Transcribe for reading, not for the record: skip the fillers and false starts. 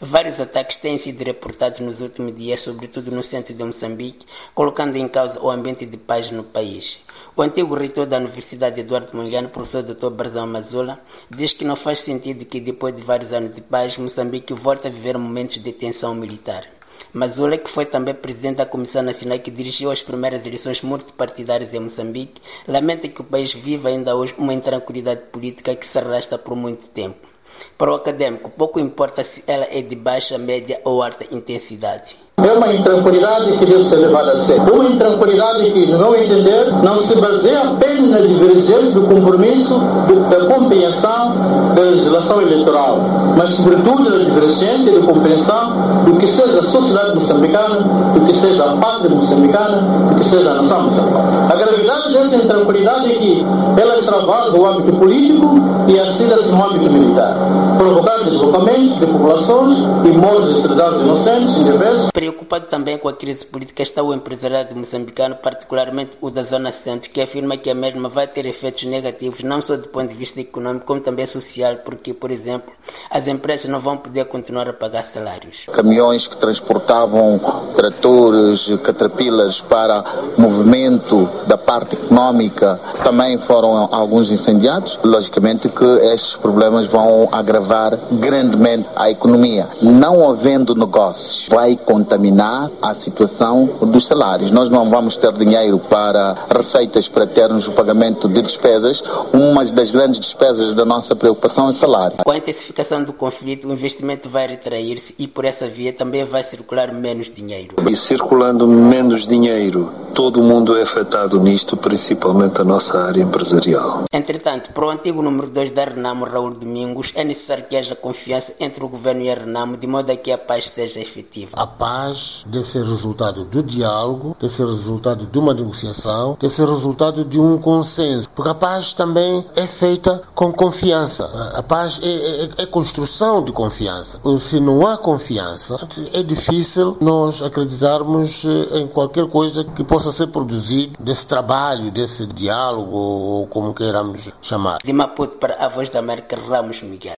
Vários ataques têm sido reportados nos últimos dias, sobretudo no centro de Moçambique, colocando em causa o ambiente de paz no país. O antigo reitor da Universidade Eduardo Mondlane, professor Dr. Barzão Mazula, diz que não faz sentido que depois de vários anos de paz, Moçambique volte a viver momentos de tensão militar. Mazula, que foi também presidente da Comissão Nacional que dirigiu as primeiras eleições multipartidárias em Moçambique, lamenta que o país viva ainda hoje uma intranquilidade política que se arrasta por muito tempo. Para o académico, pouco importa se ela é de baixa, média ou alta intensidade. É uma intranquilidade que deve ser levada a sério. Uma intranquilidade que, no meu entender, não se baseia apenas na divergência do compromisso da compreensão da legislação eleitoral, mas sobretudo na divergência e da compreensão do que seja a sociedade moçambicana, do que seja a pátria moçambicana, do que seja a nação moçambicana. A gravidade dessa intranquilidade é que ela extravasa o âmbito político e assina-se no âmbito militar, provocando deslocamentos de populações e mortes de cidadãos inocentes, indefesos. Preocupado também com a crise política está o empresariado moçambicano, particularmente o da Zona Centro, que afirma que a mesma vai ter efeitos negativos não só do ponto de vista econômico, como também social, porque, por exemplo, as empresas não vão poder continuar a pagar salários. Caminhões que transportavam tratores, caterpillars para movimento da parte econômica também foram alguns incendiados. Logicamente que estes problemas vão agravar grandemente a economia. Não havendo negócios, vai contaminar a situação dos salários. Nós não vamos ter dinheiro para receitas para termos o pagamento de despesas. Uma das grandes despesas da nossa preocupação é o salário. Com a intensificação do conflito, o investimento vai retrair-se e por essa via também vai circular menos dinheiro. E circulando menos dinheiro, todo mundo é afetado nisto, principalmente a nossa área empresarial. Entretanto, para o antigo número 2 da Renamo, Raul Domingos, é necessário que haja confiança entre o governo e a Renamo, de modo a que a paz seja efetiva. A paz deve ser resultado do diálogo, deve ser resultado de uma negociação, deve ser resultado de um consenso, porque a paz também é feita com confiança. A paz é construção de confiança. Se não há confiança, é difícil nós acreditarmos em qualquer coisa que possa ser produzido desse trabalho, desse diálogo, ou como queiramos chamar. De Maputo para a Voz da América, Ramos Miguel.